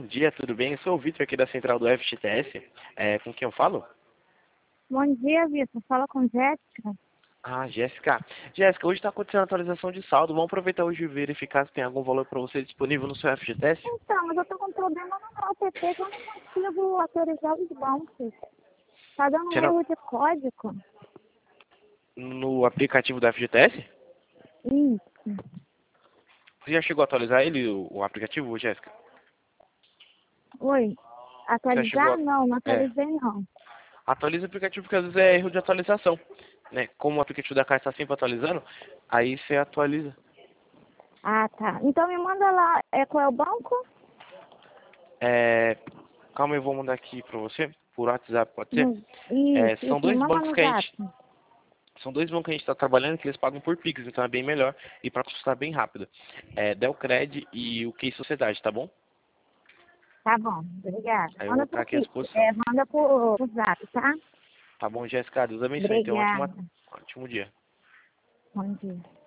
dia, tudo bem? Eu sou o Vitor aqui da Central do FGTS. Com quem eu falo? Bom dia, Vitor. Fala com Jéssica. Ah, Jéssica. Jéssica, hoje está acontecendo a atualização de saldo. Vamos aproveitar hoje e verificar se tem algum valor para você disponível no seu FGTS? Então, mas eu tô com problema no meu app que eu não consigo autorizar os bancos. Tá dando Você um erro de código. no aplicativo do FGTS? Isso. Você já chegou a atualizar ele, o aplicativo, Jéssica? Oi. Você já chegou Atualizar? a... Não, não É. atualizei não. Atualiza o aplicativo porque às vezes é erro de atualização, né? Como o aplicativo da Caixa está sempre atualizando, aí você atualiza. Ah, tá. Então me manda lá. Qual é o banco? É, calma, eu vou mandar aqui para você, por WhatsApp, pode ser? São Isso. Me dois manda bancos no que a Zap. gente São dois bancos que a gente está trabalhando que eles pagam por Pix, então é bem melhor e para custar bem rápido. Delcred e o Key Sociedade, tá bom? Tá bom. Obrigada. Aí eu vou Manda estar pro aqui à Pix. disposição. Manda pro Zap, tá? Tá bom, Jéssica? Deus abençoe. Então, Obrigada. ótimo dia. Bom dia.